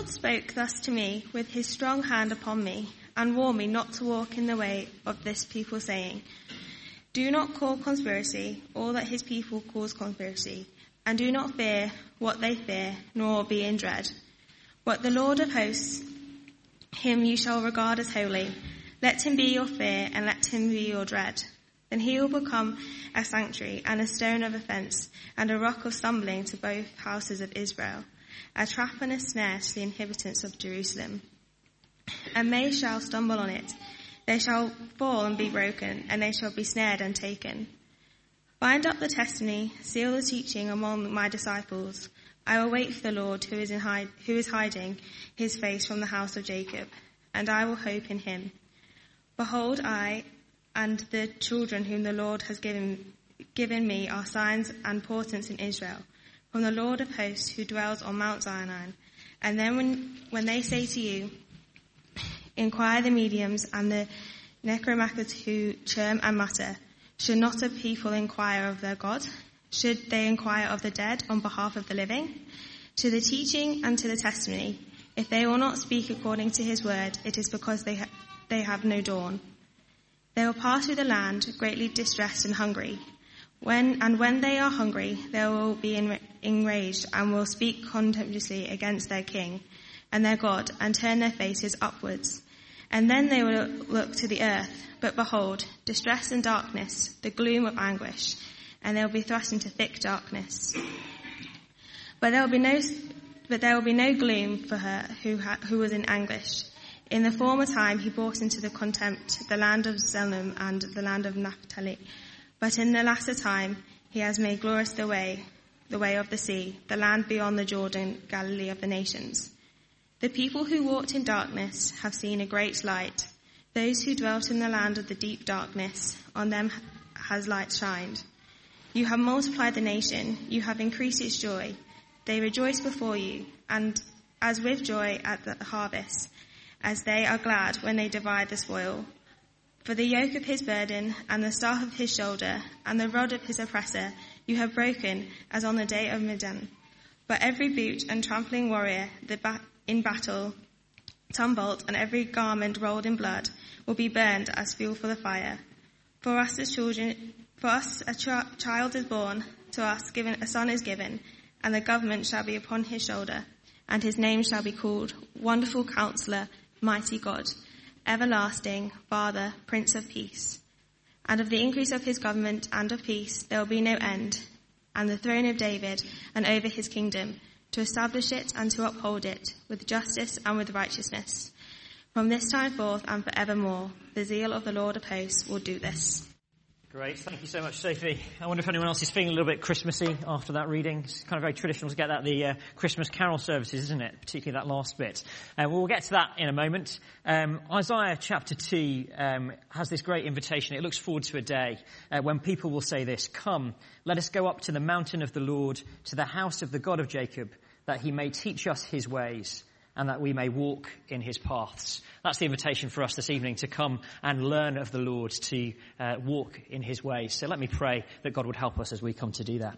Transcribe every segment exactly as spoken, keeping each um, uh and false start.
Lord spoke thus to me with his strong hand upon me, and warned me not to walk in the way of this people, saying, do not call conspiracy all that his people calls conspiracy, and do not fear what they fear, nor be in dread. But the Lord of hosts, him you shall regard as holy. Let him be your fear, and let him be your dread. Then he will become a sanctuary, and a stone of offence, and a rock of stumbling to both houses of Israel, a trap and a snare to the inhabitants of Jerusalem. And they shall stumble on it. They shall fall and be broken, and they shall be snared and taken. Bind up the testimony, seal the teaching among my disciples. I will wait for the Lord who is in hide, who is hiding his face from the house of Jacob, and I will hope in him. Behold, I and the children whom the Lord has given given me are signs and portents in Israel, from the Lord of hosts who dwells on Mount Zion. And then when, when they say to you, inquire the mediums and the necromancers who churn and mutter, should not a people inquire of their God? Should they inquire of the dead on behalf of the living? To the teaching and to the testimony, if they will not speak according to his word, it is because they, ha- they have no dawn. They will pass through the land, greatly distressed and hungry. When and when they are hungry, they will be enra- enraged and will speak contemptuously against their king and their God, and turn their faces upwards. And then they will look to the earth, but behold, distress and darkness, the gloom of anguish, and they will be thrust into thick darkness. But there will be no, but there will be no gloom for her who ha, who was in anguish. In the former time he brought into the contempt the land of Zebulun and the land of Naphtali. But in the latter time he has made glorious the way, the way of the sea, the land beyond the Jordan, Galilee of the nations. The people who walked in darkness have seen a great light. Those who dwelt in the land of the deep darkness, on them has light shined. You have multiplied the nation, you have increased its joy. They rejoice before you, and as with joy at the harvest, as they are glad when they divide the spoil. For the yoke of his burden, and the staff of his shoulder, and the rod of his oppressor, you have broken, as on the day of Midian. But every boot and trampling warrior the ba- in battle, tumbled, and every garment rolled in blood, will be burned as fuel for the fire. For us as children, for us a ch- child is born, to us given a son is given, and the government shall be upon his shoulder, and his name shall be called Wonderful Counselor, Mighty God, Everlasting Father, Prince of Peace. And of the increase of his government and of peace there will be no end, and the throne of David and over his kingdom, to establish it and to uphold it with justice and with righteousness. From this time forth and forevermore, the zeal of the Lord of hosts will do this. Great. Thank you so much, Sophie. I wonder if anyone else is feeling a little bit Christmassy after that reading. It's kind of very traditional to get that at the uh, Christmas carol services, isn't it? Particularly that last bit. Uh, well, we'll get to that in a moment. Um, Isaiah chapter two um, has this great invitation. It looks forward to a day uh, when people will say this, "Come, let us go up to the mountain of the Lord, to the house of the God of Jacob, that he may teach us his ways, and that we may walk in his paths." That's the invitation for us this evening, to come and learn of the Lord, to uh, walk in his ways. So let me pray that God would help us as we come to do that.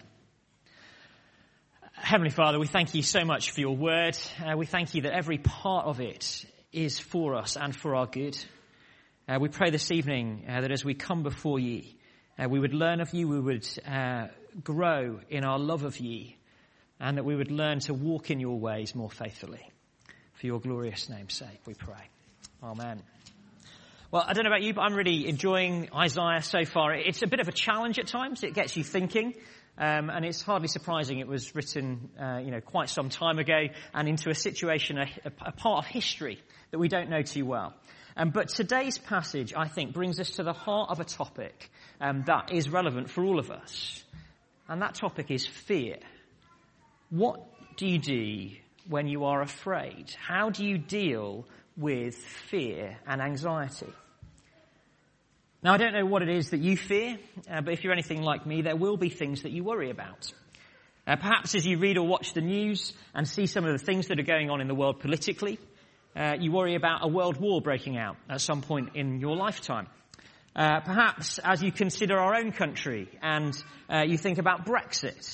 Heavenly Father, we thank you so much for your word. Uh, we thank you that every part of it is for us and for our good. Uh, we pray this evening uh, that as we come before you, uh, we would learn of you, we would uh, grow in our love of you, and that we would learn to walk in your ways more faithfully. For your glorious name's sake, we pray. Amen. Well, I don't know about you, but I'm really enjoying Isaiah so far. It's a bit of a challenge at times. It gets you thinking. Um, and it's hardly surprising it was written, uh, you know, quite some time ago and into a situation, a, a part of history that we don't know too well. Um, but today's passage, I think, brings us to the heart of a topic um, that is relevant for all of us. And that topic is fear. What do you do when you are afraid? How do you deal with fear and anxiety? Now, I don't know what it is that you fear, uh, but if you're anything like me, there will be things that you worry about. Uh, perhaps as you read or watch the news and see some of the things that are going on in the world politically, uh, you worry about a world war breaking out at some point in your lifetime. Uh, perhaps as you consider our own country and uh, you think about Brexit,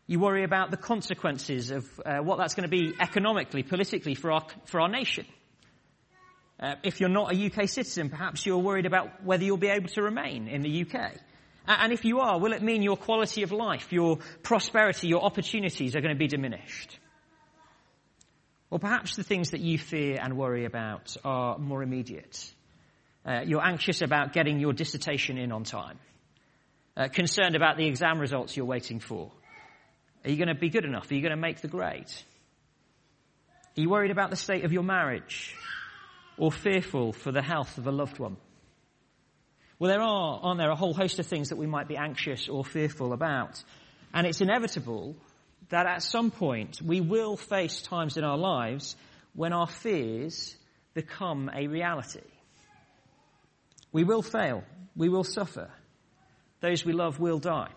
You worry about the consequences of uh, what that's going to be economically, politically for our, for our nation. Uh, if you're not a U K citizen, perhaps you're worried about whether you'll be able to remain in the U K. And if you are, will it mean your quality of life, your prosperity, your opportunities are going to be diminished? Or perhaps the things that you fear and worry about are more immediate. Uh, you're anxious about getting your dissertation in on time. Uh, concerned about the exam results you're waiting for. Are you going to be good enough? Are you going to make the grade? Are you worried about the state of your marriage? Or fearful for the health of a loved one? Well, there are, aren't there, a whole host of things that we might be anxious or fearful about. And it's inevitable that at some point we will face times in our lives when our fears become a reality. We will fail. We will suffer. Those we love will die.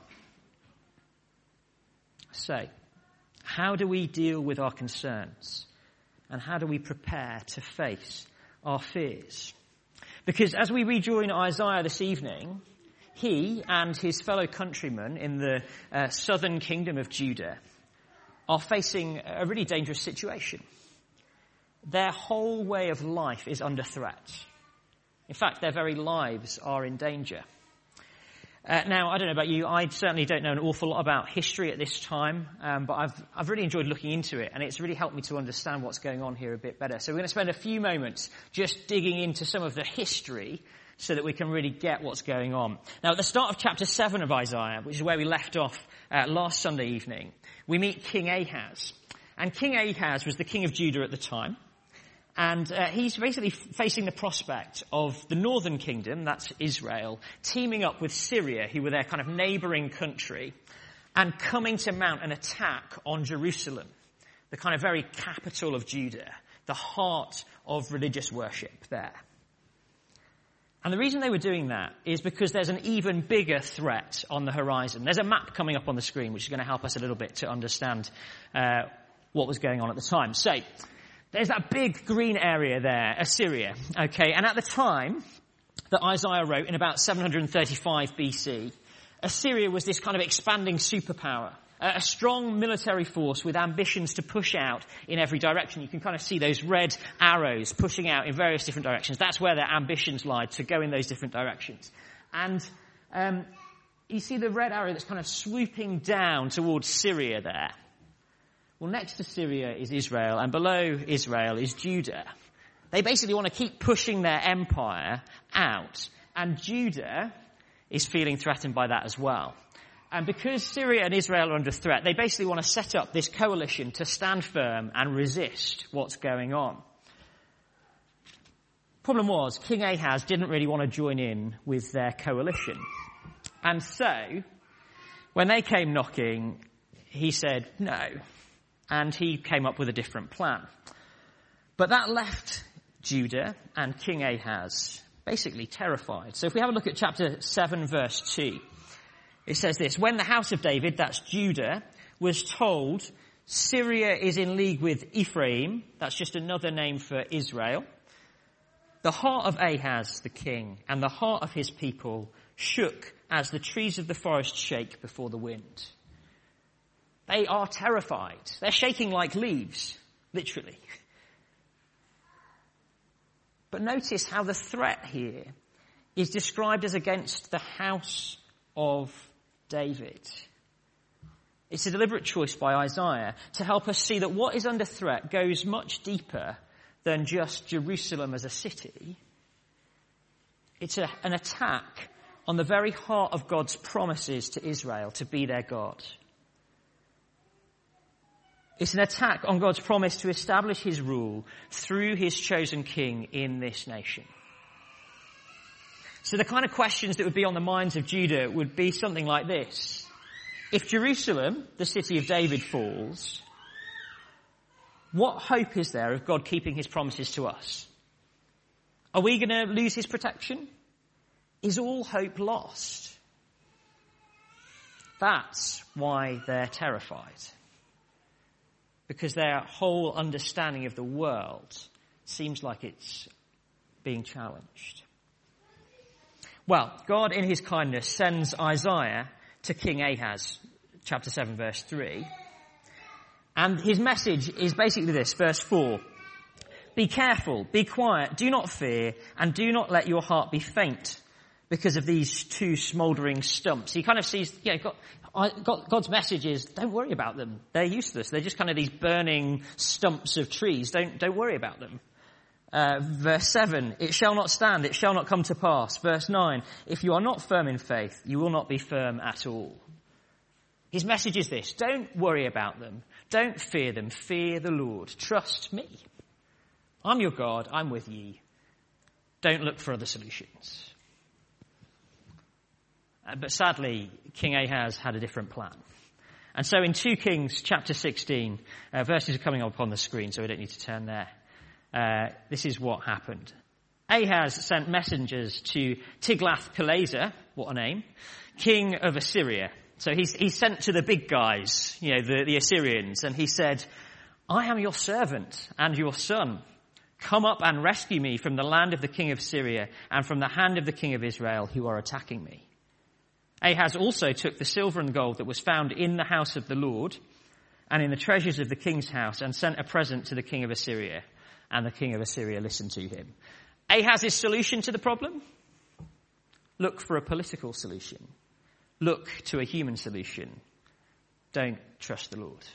So, how do we deal with our concerns? And how do we prepare to face our fears? Because as we rejoin Isaiah this evening, he and his fellow countrymen in the uh, southern kingdom of Judah are facing a really dangerous situation. Their whole way of life is under threat. In fact, their very lives are in danger. Uh, now, I don't know about you, I certainly don't know an awful lot about history at this time, um, but I've, I've really enjoyed looking into it, and it's really helped me to understand what's going on here a bit better. So we're going to spend a few moments just digging into some of the history so that we can really get what's going on. Now, at the start of chapter seven of Isaiah, which is where we left off uh, last Sunday evening, we meet King Ahaz. And King Ahaz was the king of Judah at the time. And uh, he's basically facing the prospect of the northern kingdom, that's Israel, teaming up with Syria, who were their kind of neighbouring country, and coming to mount an attack on Jerusalem, the kind of very capital of Judah, the heart of religious worship there. And the reason they were doing that is because there's an even bigger threat on the horizon. There's a map coming up on the screen which is going to help us a little bit to understand uh, what was going on at the time. So, there's that big green area there, Assyria, okay? And at the time that Isaiah wrote in about seven hundred thirty-five B C, Assyria was this kind of expanding superpower, a strong military force with ambitions to push out in every direction. You can kind of see those red arrows pushing out in various different directions. That's where their ambitions lie, to go in those different directions. And um, you see the red arrow that's kind of swooping down towards Syria there. Well, next to Syria is Israel, and below Israel is Judah. They basically want to keep pushing their empire out, and Judah is feeling threatened by that as well. And because Syria and Israel are under threat, they basically want to set up this coalition to stand firm and resist what's going on. Problem was, King Ahaz didn't really want to join in with their coalition. And so, when they came knocking, he said no. And he came up with a different plan. But that left Judah and King Ahaz basically terrified. So if we have a look at chapter seven, verse two, it says this: when the house of David, that's Judah, was told Syria is in league with Ephraim, that's just another name for Israel, the heart of Ahaz, the king, and the heart of his people shook as the trees of the forest shake before the wind. They are terrified. They're shaking like leaves, literally. But notice how the threat here is described as against the house of David. It's a deliberate choice by Isaiah to help us see that what is under threat goes much deeper than just Jerusalem as a city. It's a, an attack on the very heart of God's promises to Israel to be their God. It's an attack on God's promise to establish his rule through his chosen king in this nation. So the kind of questions that would be on the minds of Judah would be something like this. If Jerusalem, the city of David, falls, what hope is there of God keeping his promises to us? Are we going to lose his protection? Is all hope lost? That's why they're terrified. Because their whole understanding of the world seems like it's being challenged. Well, God in his kindness sends Isaiah to King Ahaz chapter seven, verse three. And his message is basically this, verse four. Be careful, be quiet, do not fear, and do not let your heart be faint because of these two smouldering stumps. He kind of sees, yeah, God, God, God's message is, don't worry about them. They're useless. They're just kind of these burning stumps of trees. Don't, don't worry about them. Uh, verse seven, it shall not stand, it shall not come to pass. Verse nine, if you are not firm in faith, you will not be firm at all. His message is this, don't worry about them. Don't fear them. Fear the Lord. Trust me. I'm your God. I'm with ye. Don't look for other solutions. Uh, but sadly, King Ahaz had a different plan. And so in Second Kings chapter sixteen, uh, verses are coming up on the screen, so we don't need to turn there. Uh, this is what happened. Ahaz sent messengers to Tiglath-Pileser, what a name, king of Assyria. So he's, he's sent to the big guys, you know, the, the Assyrians, and he said, I am your servant and your son. Come up and rescue me from the land of the king of Syria and from the hand of the king of Israel who are attacking me. Ahaz also took the silver and gold that was found in the house of the Lord and in the treasures of the king's house and sent a present to the king of Assyria. And the king of Assyria listened to him. Ahaz's solution to the problem? Look for a political solution. Look to a human solution. Don't trust the Lord.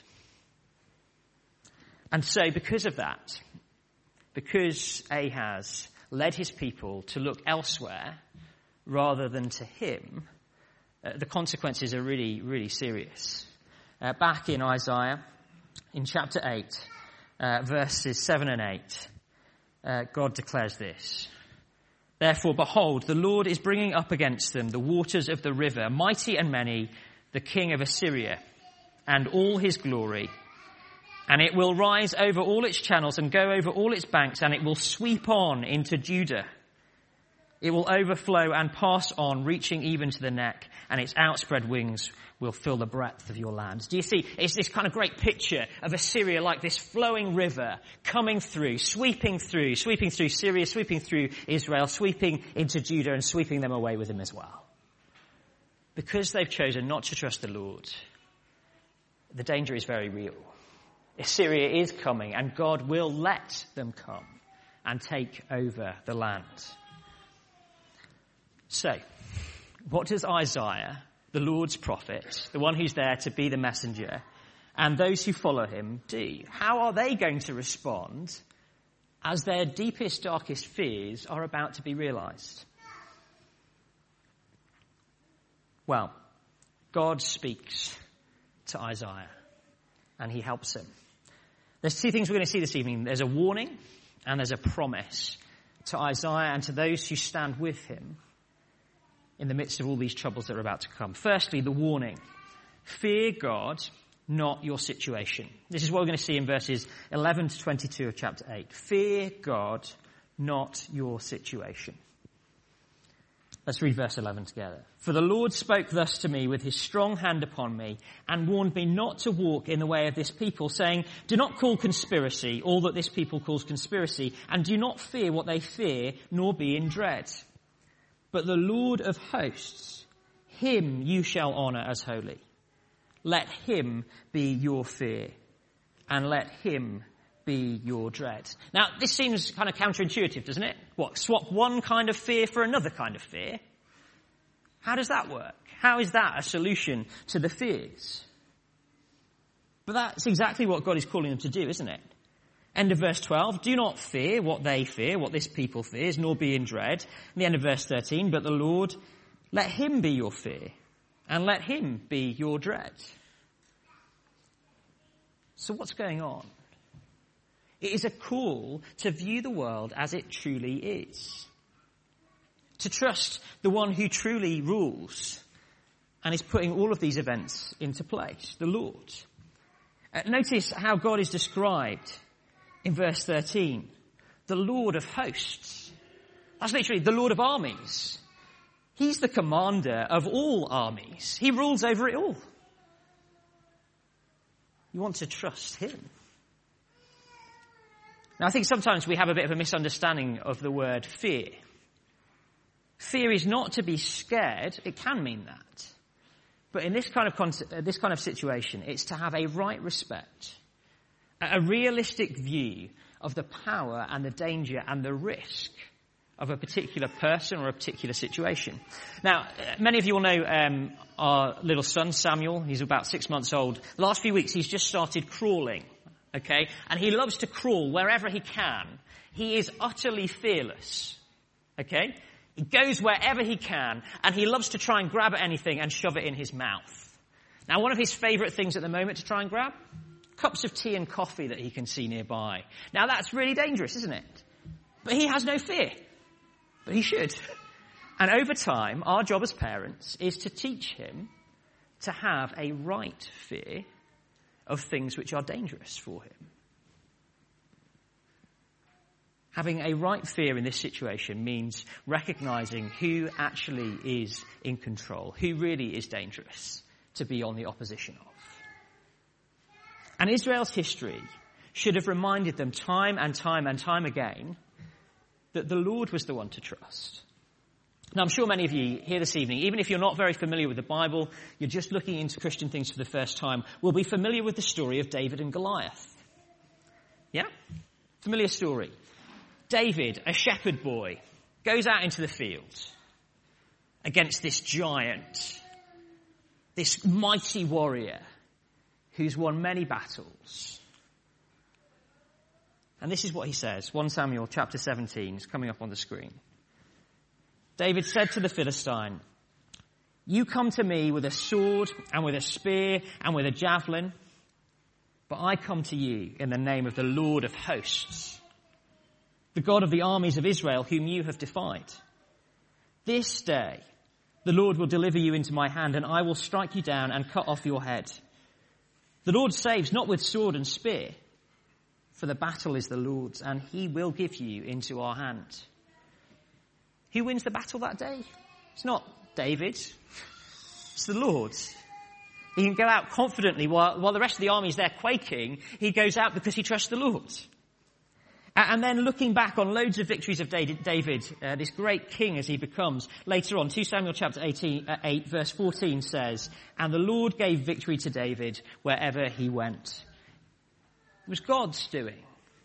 And so because of that, because Ahaz led his people to look elsewhere rather than to him, uh, the consequences are really, really serious. Uh, back in Isaiah, in chapter eight, uh, verses seven and eight, uh, God declares this. Therefore, behold, the Lord is bringing up against them the waters of the river, mighty and many, the king of Assyria, and all his glory. And it will rise over all its channels and go over all its banks, and it will sweep on into Judah. It will overflow and pass on, reaching even to the neck, and its outspread wings will fill the breadth of your land. Do you see? It's this kind of great picture of Assyria like this flowing river coming through, sweeping through, sweeping through Syria, sweeping through Israel, sweeping into Judah and sweeping them away with him as well. Because they've chosen not to trust the Lord, the danger is very real. Assyria is coming, and God will let them come and take over the land. So, what does Isaiah, the Lord's prophet, the one who's there to be the messenger, and those who follow him do? How are they going to respond as their deepest, darkest fears are about to be realized? Well, God speaks to Isaiah, and he helps him. There's two things we're going to see this evening. There's a warning and there's a promise to Isaiah and to those who stand with him in the midst of all these troubles that are about to come. Firstly, the warning. Fear God, not your situation. This is what we're going to see in verses eleven to twenty-two of chapter eight. Fear God, not your situation. Let's read verse eleven together. For the Lord spoke thus to me with his strong hand upon me and warned me not to walk in the way of this people, saying, do not call conspiracy all that this people calls conspiracy, and do not fear what they fear, nor be in dread. But the Lord of hosts, him you shall honor as holy. Let him be your fear, and let him be your dread. Now, this seems kind of counterintuitive, doesn't it? What, swap one kind of fear for another kind of fear? How does that work? How is that a solution to the fears? But that's exactly what God is calling them to do, isn't it? End of verse twelve, do not fear what they fear, what this people fears, nor be in dread. And the end of verse thirteen, but the Lord, let him be your fear, and let him be your dread. So what's going on? It is a call to view the world as it truly is. To trust the one who truly rules and is putting all of these events into place, the Lord. Uh, notice how God is described in verse thirteen. The Lord of hosts. That's literally the Lord of armies. He's the commander of all armies. He rules over it all. You want to trust him. Now, I think sometimes we have a bit of a misunderstanding of the word fear. Fear is not to be scared. It can mean that. But in this kind of con- uh, this kind of situation, it's to have a right respect, a realistic view of the power and the danger and the risk of a particular person or a particular situation. Now, many of you will know um, our little son, Samuel. He's about six months old. The last few weeks, he's just started crawling, okay? And he loves to crawl wherever he can. He is utterly fearless, okay? He goes wherever he can, and he loves to try and grab at anything and shove it in his mouth. Now, one of his favourite things at the moment to try and grab? Cups of tea and coffee that he can see nearby. Now, that's really dangerous, isn't it? But he has no fear. But he should. And over time, our job as parents is to teach him to have a right fear of things which are dangerous for him. Having a right fear in this situation means recognizing who actually is in control, who really is dangerous to be on the opposition of. And Israel's history should have reminded them time and time and time again that the Lord was the one to trust. Now, I'm sure many of you here this evening, even if you're not very familiar with the Bible, you're just looking into Christian things for the first time, will be familiar with the story of David and Goliath. Yeah? Familiar story. David, a shepherd boy, goes out into the field against this giant, this mighty warrior who's won many battles. And this is what he says, First Samuel chapter seventeen is coming up on the screen. David said to the Philistine, "You come to me with a sword and with a spear and with a javelin, but I come to you in the name of the Lord of hosts, the God of the armies of Israel, whom you have defied. This day the Lord will deliver you into my hand, and I will strike you down and cut off your head. The Lord saves not with sword and spear, for the battle is the Lord's, and he will give you into our hand." Who wins the battle that day? It's not David. It's the Lord. He can go out confidently while, while the rest of the army is there quaking. He goes out because he trusts the Lord. And then looking back on loads of victories of David, uh, this great king as he becomes, later on, Second Samuel chapter eighteen, uh, eight, verse fourteen says, "And the Lord gave victory to David wherever he went." It was God's doing.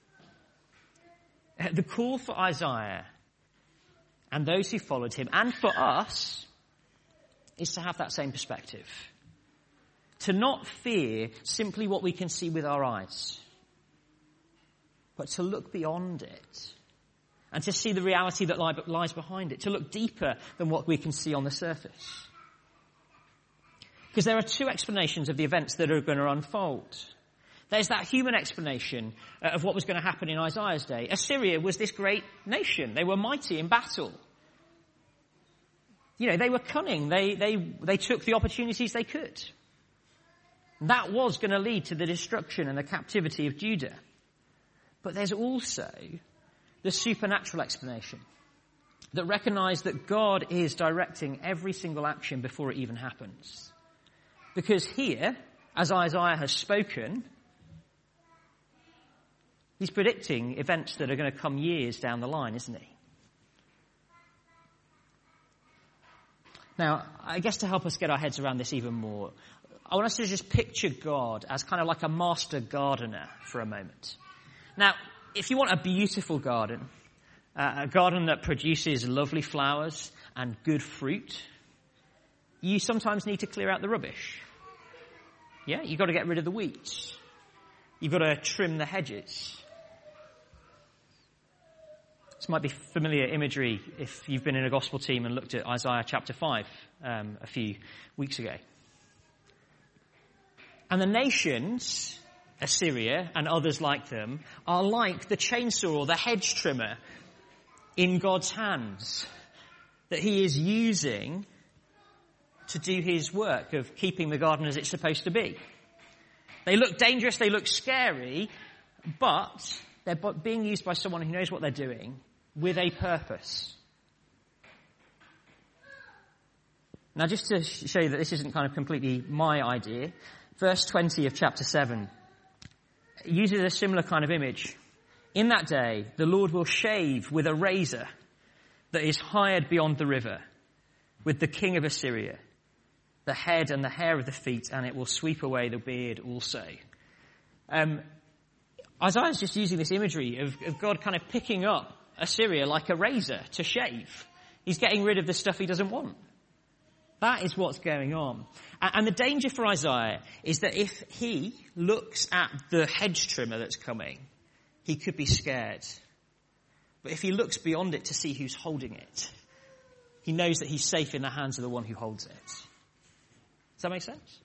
The call for Isaiah and those who followed him, and for us, is to have that same perspective. To not fear simply what we can see with our eyes, but to look beyond it and to see the reality that lies behind it, to look deeper than what we can see on the surface. Because there are two explanations of the events that are going to unfold. There's that human explanation of what was going to happen in Isaiah's day. Assyria was this great nation. They were mighty in battle. You know, they were cunning. They, they, they took the opportunities they could. That was going to lead to the destruction and the captivity of Judah. But there's also the supernatural explanation that recognizes that God is directing every single action before it even happens. Because here, as Isaiah has spoken, he's predicting events that are going to come years down the line, isn't he? Now, I guess to help us get our heads around this even more, I want us to just picture God as kind of like a master gardener for a moment. Now, if you want a beautiful garden, uh, a garden that produces lovely flowers and good fruit, you sometimes need to clear out the rubbish. Yeah, you've got to get rid of the weeds. You've got to trim the hedges. This might be familiar imagery if you've been in a gospel team and looked at Isaiah chapter five um, a few weeks ago. And the nations, Assyria and others like them, are like the chainsaw or the hedge trimmer in God's hands that he is using to do his work of keeping the garden as it's supposed to be. They look dangerous, they look scary, but they're being used by someone who knows what they're doing with a purpose. Now, just to show you that this isn't kind of completely my idea, verse twenty of chapter seven uses a similar kind of image. "In that day, the Lord will shave with a razor that is hired beyond the river, with the king of Assyria. the head and the hair of the feet, and it will sweep away the beard also. Um, Isaiah's just using this imagery of, of God kind of picking up Assyria like a razor to shave. He's getting rid of the stuff he doesn't want. That is what's going on. And the danger for Isaiah is that if he looks at the hedge trimmer that's coming, he could be scared. But if he looks beyond it to see who's holding it, he knows that he's safe in the hands of the one who holds it. Does that make sense?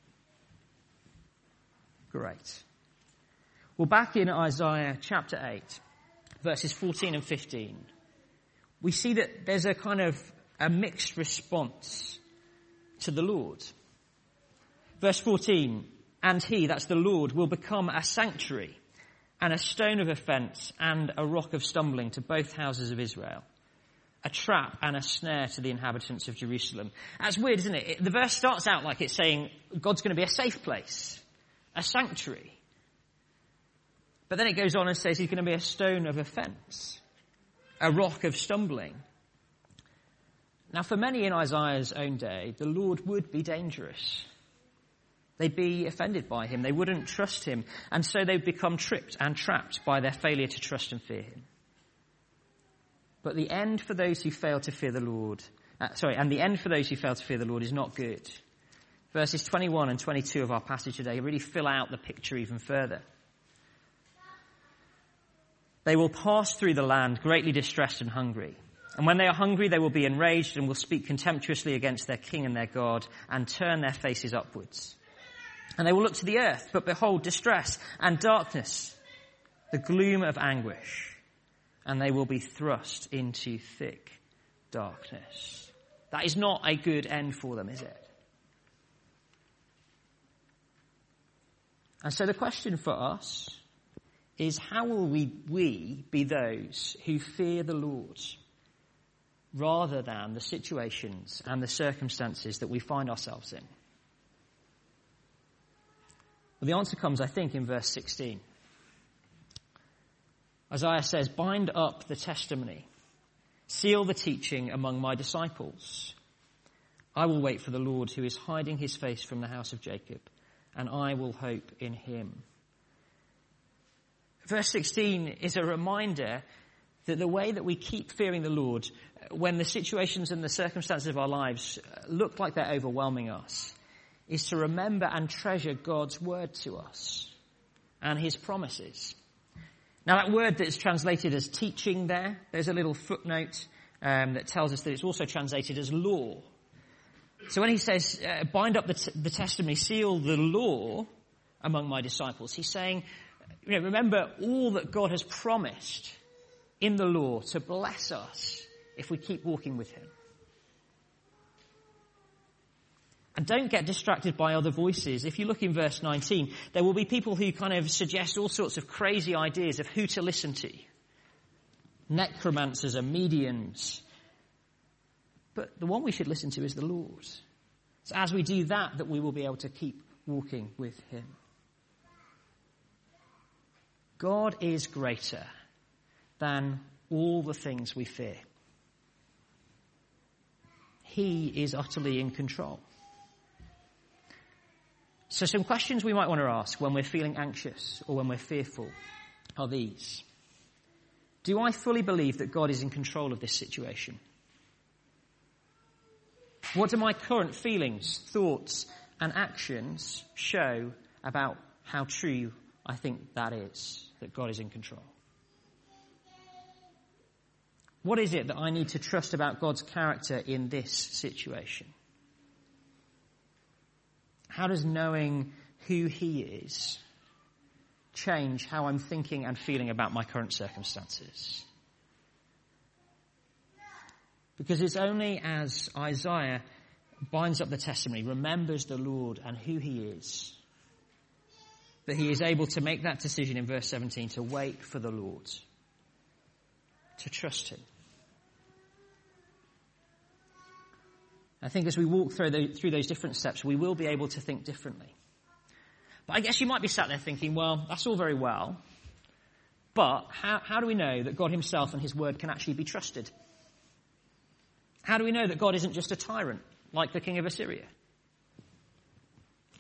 Great. Well, back in Isaiah chapter eight, verses fourteen and fifteen, we see that there's a kind of a mixed response to the Lord. Verse fourteen, and he, that's the Lord, will become a sanctuary and a stone of offence and a rock of stumbling to both houses of Israel, a trap and a snare to the inhabitants of Jerusalem. That's weird, isn't it? it the verse starts out like it's saying God's going to be a safe place, a sanctuary. But then it goes on and says he's going to be a stone of offence, a rock of stumbling. Now, for many in Isaiah's own day, the Lord would be dangerous. They'd be offended by him. They wouldn't trust him. And so they'd become tripped and trapped by their failure to trust and fear him. But the end for those who fail to fear the Lord, uh, sorry, and the end for those who fail to fear the Lord is not good. Verses twenty-one and twenty-two of our passage today really fill out the picture even further. They will pass through the land greatly distressed and hungry. And when they are hungry, they will be enraged and will speak contemptuously against their king and their God and turn their faces upwards. And they will look to the earth, but behold, distress and darkness, the gloom of anguish, and they will be thrust into thick darkness. That is not a good end for them, is it? And so the question for us is, how will we, we be those who fear the Lord rather than the situations and the circumstances that we find ourselves in? Well, the answer comes, I think, in verse sixteen. Isaiah says, bind up the testimony, seal the teaching among my disciples. I will wait for the Lord who is hiding his face from the house of Jacob, and I will hope in him. Verse sixteen is a reminder that the way that we keep fearing the Lord when the situations and the circumstances of our lives look like they're overwhelming us is to remember and treasure God's word to us and his promises. Now, that word that's translated as teaching there, there's a little footnote um, that tells us that it's also translated as law. So when he says, uh, bind up the, t- the testimony, seal the law among my disciples, he's saying, you know, remember all that God has promised in the law to bless us if we keep walking with him. And don't get distracted by other voices. If you look in verse nineteen, there will be people who kind of suggest all sorts of crazy ideas of who to listen to. Necromancers and mediums. But the one we should listen to is the Lord. It's as we do that that we will be able to keep walking with him. God is greater than all the things we fear. He is utterly in control. So some questions we might want to ask when we're feeling anxious or when we're fearful are these. Do I fully believe that God is in control of this situation? What do my current feelings, thoughts, and actions show about how true I think that is, that God is in control? What is it that I need to trust about God's character in this situation? How does knowing who he is change how I'm thinking and feeling about my current circumstances? Because it's only as Isaiah binds up the testimony, remembers the Lord and who he is, that he is able to make that decision in verse seventeen to wait for the Lord, to trust him. I think as we walk through, the, through those different steps, we will be able to think differently. But I guess you might be sat there thinking, well, that's all very well, but how, how do we know that God himself and his word can actually be trusted? How do we know that God isn't just a tyrant, like the king of Assyria?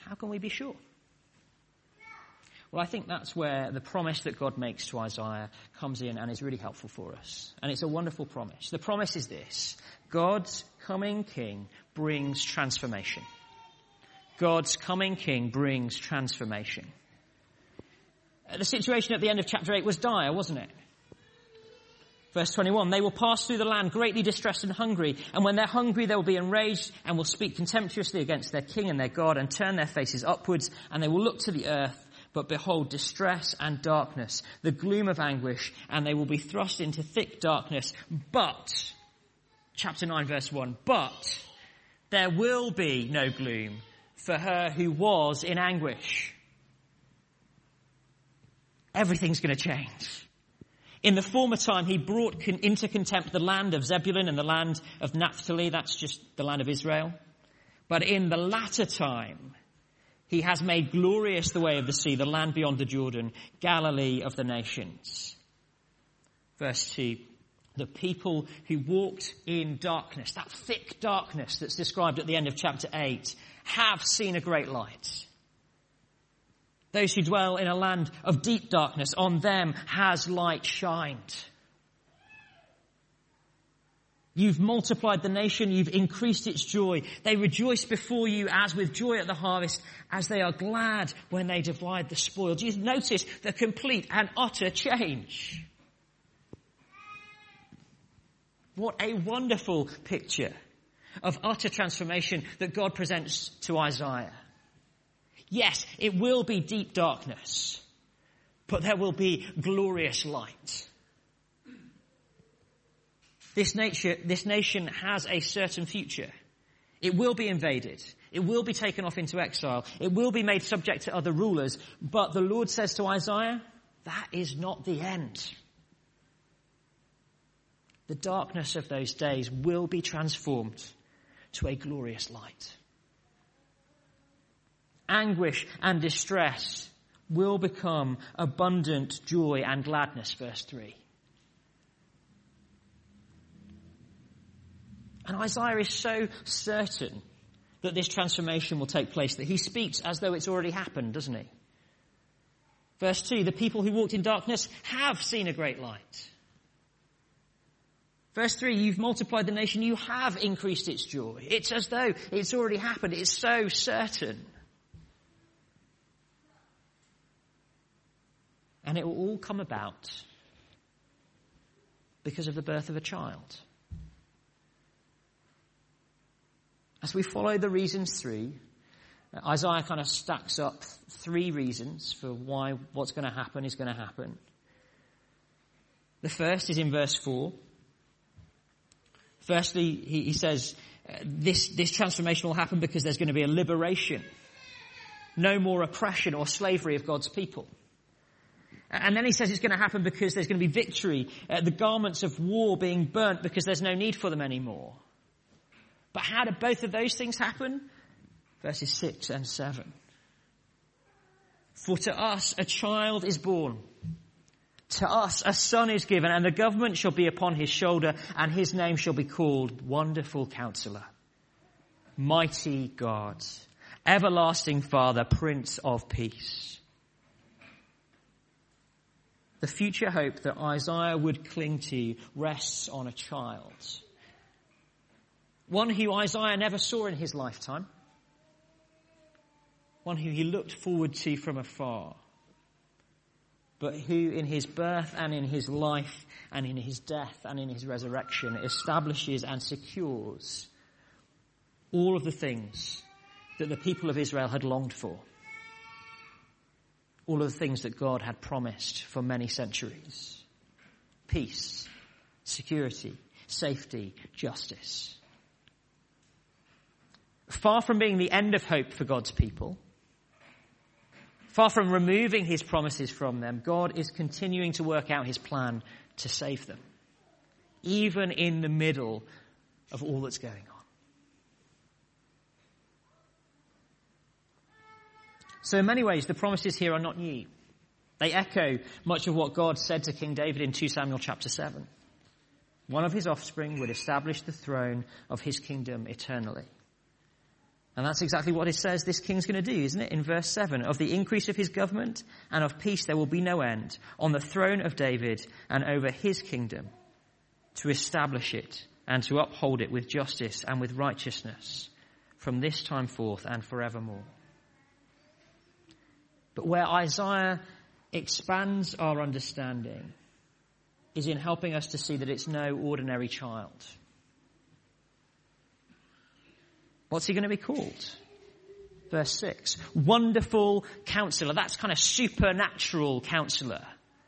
How can we be sure? Well, I think that's where the promise that God makes to Isaiah comes in and is really helpful for us. And it's a wonderful promise. The promise is this: God's coming king brings transformation. God's coming king brings transformation. The situation at the end of chapter eight was dire, wasn't it? Verse twenty-one, they will pass through the land greatly distressed and hungry, and when they're hungry they will be enraged and will speak contemptuously against their king and their God and turn their faces upwards, and they will look to the earth, but behold distress and darkness, the gloom of anguish, and they will be thrust into thick darkness. But, chapter nine verse one, but there will be no gloom for her who was in anguish. Everything's going to change. In the former time, he brought con- into contempt the land of Zebulun and the land of Naphtali. That's just the land of Israel. But in the latter time, he has made glorious the way of the sea, the land beyond the Jordan, Galilee of the nations. Verse two, the people who walked in darkness, that thick darkness that's described at the end of chapter eight, have seen a great light. Those who dwell in a land of deep darkness, on them has light shined. You've multiplied the nation, you've increased its joy. They rejoice before you as with joy at the harvest, as they are glad when they divide the spoil. Do you notice the complete and utter change? What a wonderful picture of utter transformation that God presents to Isaiah. Yes, it will be deep darkness, but there will be glorious light. This nature, this nation has a certain future. It will be invaded. It will be taken off into exile. It will be made subject to other rulers. But the Lord says to Isaiah, that is not the end. The darkness of those days will be transformed to a glorious light. Anguish and distress will become abundant joy and gladness, verse three. And Isaiah is so certain that this transformation will take place that he speaks as though it's already happened, doesn't he? Verse two, the people who walked in darkness have seen a great light. Verse three, you've multiplied the nation, you have increased its joy. It's as though it's already happened. It's so certain. And it will all come about because of the birth of a child. As we follow the reasons through, Isaiah kind of stacks up three reasons for why what's going to happen is going to happen. The first is in verse four. Firstly, he, he says uh, this, this transformation will happen because there's going to be a liberation. No more oppression or slavery of God's people. And then he says it's going to happen because there's going to be victory, uh, the garments of war being burnt because there's no need for them anymore. But how do both of those things happen? Verses six and seven. For to us a child is born. To us a son is given, and the government shall be upon his shoulder, and his name shall be called Wonderful Counselor, Mighty God, Everlasting Father, Prince of Peace. The future hope that Isaiah would cling to rests on a child. One who Isaiah never saw in his lifetime. One who he looked forward to from afar. But who in his birth and in his life and in his death and in his resurrection establishes and secures all of the things that the people of Israel had longed for. All of the things that God had promised for many centuries. Peace, security, safety, justice. Far from being the end of hope for God's people, far from removing his promises from them, God is continuing to work out his plan to save them, even in the middle of all that's going on. So in many ways, the promises here are not new. They echo much of what God said to King David in Second Samuel chapter seven. One of his offspring would establish the throne of his kingdom eternally. And that's exactly what it says this king's going to do, isn't it? In verse seven, of the increase of his government and of peace there will be no end on the throne of David and over his kingdom, to establish it and to uphold it with justice and with righteousness from this time forth and forevermore. But where Isaiah expands our understanding is in helping us to see that it's no ordinary child. What's he going to be called? Verse six. Wonderful Counselor. That's kind of supernatural Counselor.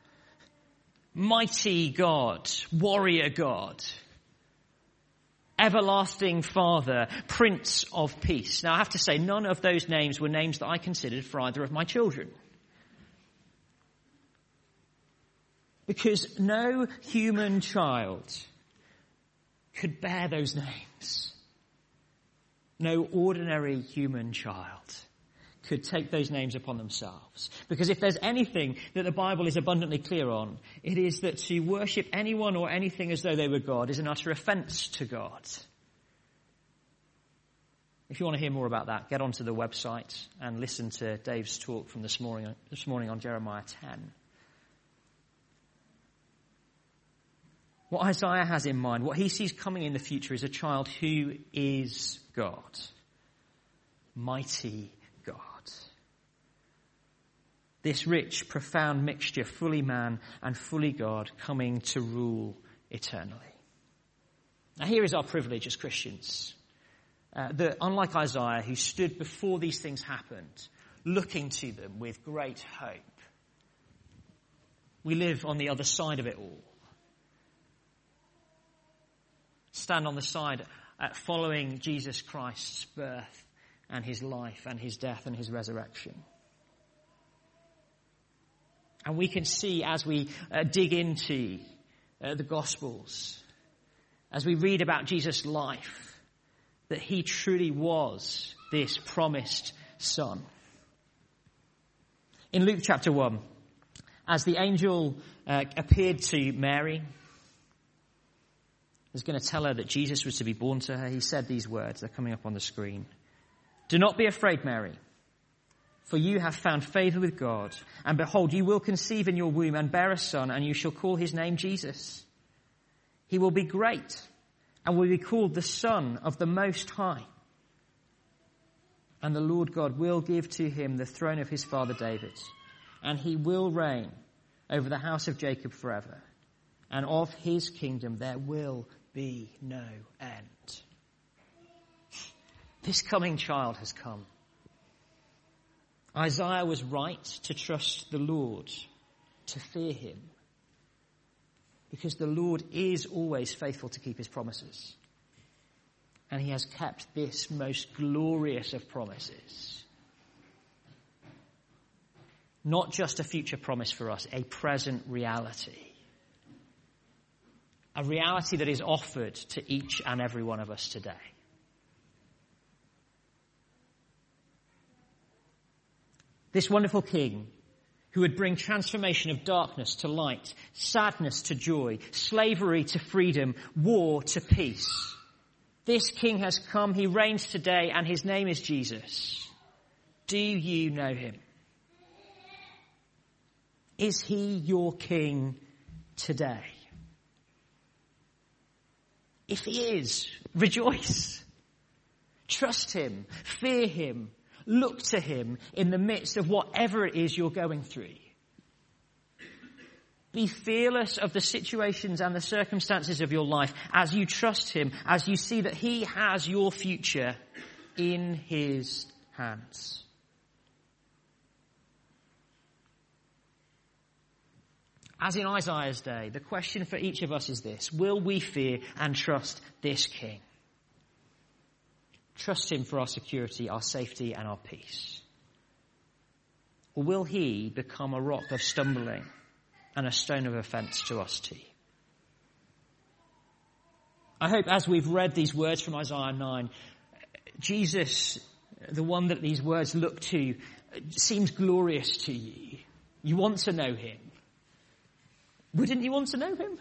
Mighty God. Warrior God. Everlasting Father. Prince of Peace. Now I have to say, none of those names were names that I considered for either of my children. Because no human child could bear those names. No ordinary human child could take those names upon themselves. Because if there's anything that the Bible is abundantly clear on, it is that to worship anyone or anything as though they were God is an utter offence to God. If you want to hear more about that, get onto the website and listen to Dave's talk from this morning, this morning on Jeremiah ten. What Isaiah has in mind, what he sees coming in the future, is a child who is God. Mighty God. This rich, profound mixture, fully man and fully God, coming to rule eternally. Now here is our privilege as Christians. Uh, that unlike Isaiah, who stood before these things happened, looking to them with great hope, we live on the other side of it all. Stand on the side uh, following Jesus Christ's birth and his life and his death and his resurrection. And we can see as we uh, dig into uh, the Gospels, as we read about Jesus' life, that he truly was this promised son. In Luke chapter one, as the angel uh, appeared to Mary, was going to tell her that Jesus was to be born to her, he said these words. They're coming up on the screen. Do not be afraid, Mary, for you have found favor with God. And behold, you will conceive in your womb and bear a son, and you shall call his name Jesus. He will be great and will be called the Son of the Most High. And the Lord God will give to him the throne of his father David, and he will reign over the house of Jacob forever. And of his kingdom there will be no end. This coming child has come. Isaiah was right to trust the Lord, to fear him, because the Lord is always faithful to keep his promises. And he has kept this most glorious of promises. Not just a future promise for us, a present reality. A reality that is offered to each and every one of us today. This wonderful king who would bring transformation of darkness to light, sadness to joy, slavery to freedom, war to peace. This king has come, he reigns today, and his name is Jesus. Do you know him? Is he your king today? If he is, rejoice. Trust him, fear him, look to him in the midst of whatever it is you're going through. Be fearless of the situations and the circumstances of your life as you trust him, as you see that he has your future in his hands. As in Isaiah's day, the question for each of us is this: will we fear and trust this king? Trust him for our security, our safety, and our peace? Or will he become a rock of stumbling and a stone of offence to us too? I hope as we've read these words from Isaiah nine, Jesus, the one that these words look to, seems glorious to you. You want to know him. Wouldn't you want to know him?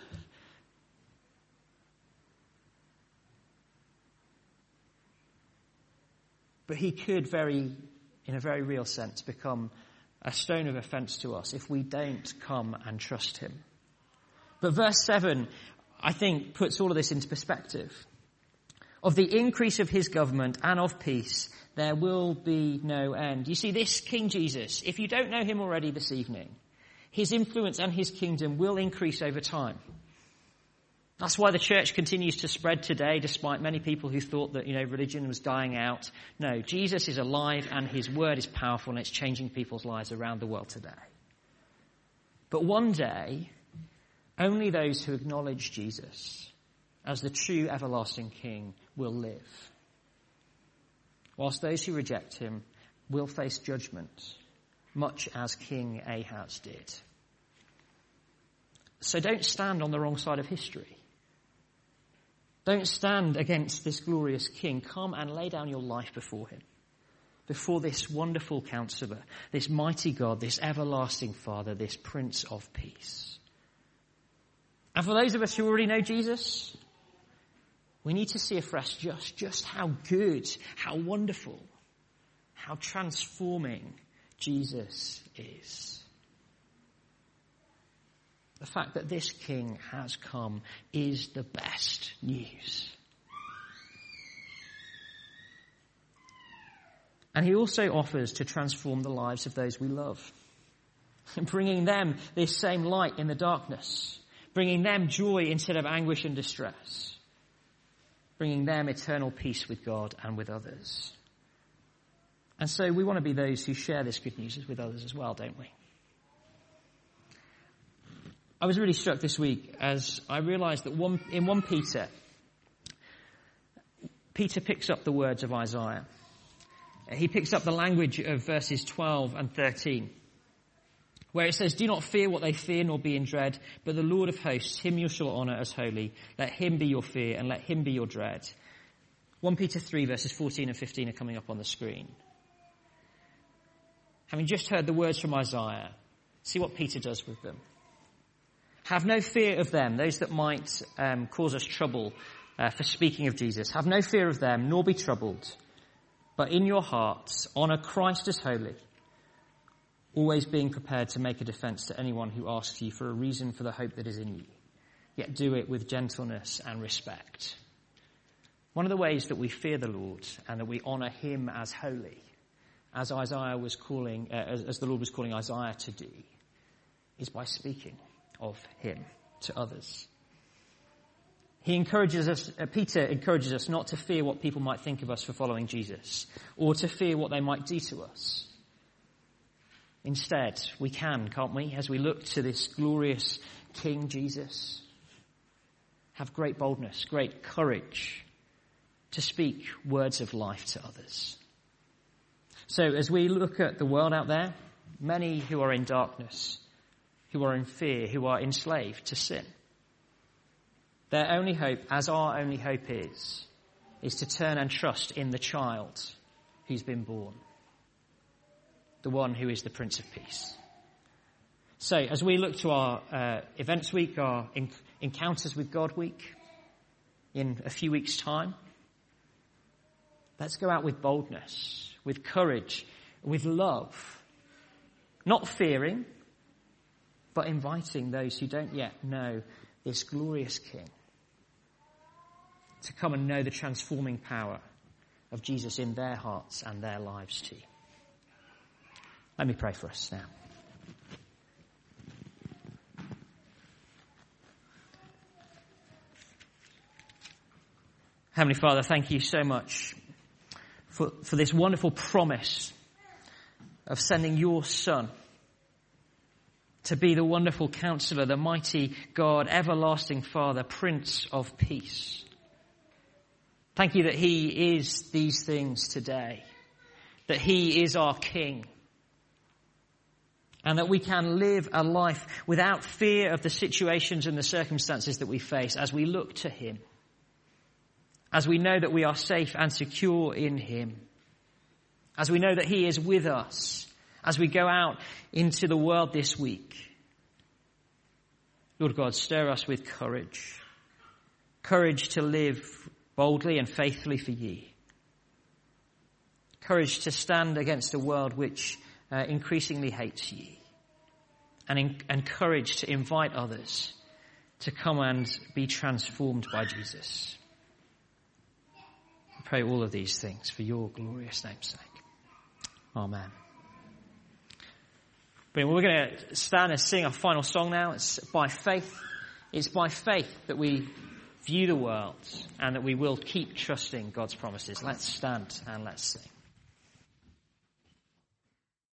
But he could very, in a very real sense, become a stone of offense to us if we don't come and trust him. But verse seven, I think, puts all of this into perspective. Of the increase of his government and of peace, there will be no end. You see, this King Jesus, if you don't know him already this evening, his influence and his kingdom will increase over time. That's why the church continues to spread today, despite many people who thought that, you know, religion was dying out. No, Jesus is alive and his word is powerful and it's changing people's lives around the world today. But one day, only those who acknowledge Jesus as the true everlasting King will live, whilst those who reject him will face judgment, much as King Ahaz did. So don't stand on the wrong side of history. Don't stand against this glorious King. Come and lay down your life before him, before this wonderful Counselor, this mighty God, this everlasting Father, this Prince of Peace. And for those of us who already know Jesus, we need to see afresh just, just how good, how wonderful, how transforming Jesus is. The fact that this King has come is the best news. And he also offers to transform the lives of those we love, bringing them this same light in the darkness, bringing them joy instead of anguish and distress, bringing them eternal peace with God and with others. And so we want to be those who share this good news with others as well, don't we? I was really struck this week as I realized that one, in First Peter, Peter picks up the words of Isaiah. He picks up the language of verses twelve and thirteen, where it says, "Do not fear what they fear, nor be in dread, but the Lord of hosts, him you shall honour as holy. Let him be your fear, and let him be your dread." First Peter three, verses fourteen and fifteen are coming up on the screen. Having just heard the words from Isaiah, see what Peter does with them. "Have no fear of them," those that might um, cause us trouble uh, for speaking of Jesus. "Have no fear of them, nor be troubled. But in your hearts, honour Christ as holy, always being prepared to make a defence to anyone who asks you for a reason for the hope that is in you. Yet do it with gentleness and respect." One of the ways that we fear the Lord and that we honour him as holy, as Isaiah was calling, uh, as, as the Lord was calling Isaiah to do, is by speaking of him to others. He encourages us, uh, Peter encourages us not to fear what people might think of us for following Jesus, or to fear what they might do to us. Instead, we can, can't we, as we look to this glorious King Jesus, have great boldness, great courage to speak words of life to others. So as we look at the world out there, many who are in darkness, who are in fear, who are enslaved to sin, their only hope, as our only hope is, is to turn and trust in the child who's been born, the one who is the Prince of Peace. So as we look to our uh, events week, our in- encounters with God week, in a few weeks' time, let's go out with boldness, with courage, with love, not fearing, but inviting those who don't yet know this glorious King to come and know the transforming power of Jesus in their hearts and their lives too. Let me pray for us now. Heavenly Father, thank you so much for, for this wonderful promise of sending your Son to be the wonderful Counselor, the mighty God, everlasting Father, Prince of Peace. Thank you that he is these things today, that he is our King, and that we can live a life without fear of the situations and the circumstances that we face as we look to him, as we know that we are safe and secure in him, as we know that he is with us as we go out into the world this week. Lord God, stir us with courage, courage to live boldly and faithfully for you, Courage to stand against a world which uh, increasingly hates you. And, in, and courage to invite others to come and be transformed by Jesus. I pray all of these things for your glorious name's sake. Amen. But we're going to stand and sing our final song now. It's by faith. It's by faith that we view the world and that we will keep trusting God's promises. Let's stand and let's sing.